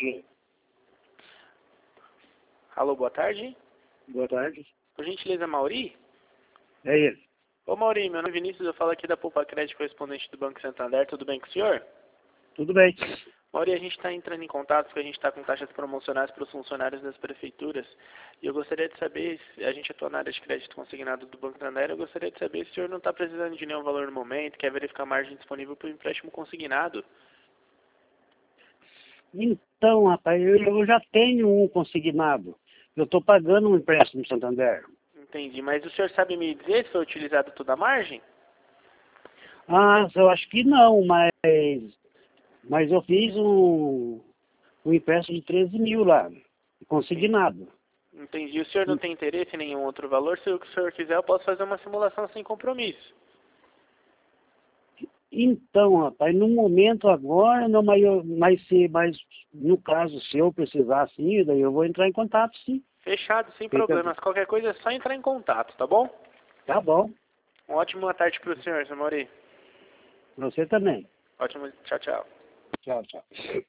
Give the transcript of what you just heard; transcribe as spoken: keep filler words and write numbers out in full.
Alô, boa tarde. Boa tarde. Por gentileza, Mauri? É ele. Ô, Mauri, meu nome é Vinícius, eu falo aqui da Poupa Crédito, correspondente do Banco Santander. Tudo bem com o senhor? Tudo bem. Mauri, a gente está entrando em contato porque a gente está com taxas promocionais para os funcionários das prefeituras. E eu gostaria de saber, se a gente atua na área de crédito consignado do Banco Santander, eu gostaria de saber se o senhor não está precisando de nenhum valor no momento, quer verificar a margem disponível para o empréstimo consignado. Então, rapaz, eu, eu já tenho um consignado. Eu estou pagando um empréstimo no Santander. Entendi, mas o senhor sabe me dizer se foi utilizado toda a margem? Ah, eu acho que não, mas, mas eu fiz um, um empréstimo de treze mil lá, consignado. Entendi. O senhor não tem interesse em nenhum outro valor? Se o senhor quiser, eu posso fazer uma simulação sem compromisso. Então, rapaz, no momento agora, não, mas, eu, mas, se, mas no caso, se eu precisar sim, daí eu vou entrar em contato sim. Fechado, sem Fica- problemas. Qualquer coisa é só entrar em contato, tá bom? Tá bom, Uma ótima boa tarde para o senhor, seu Mauri. você também. Ótimo, tchau, tchau. Tchau, tchau.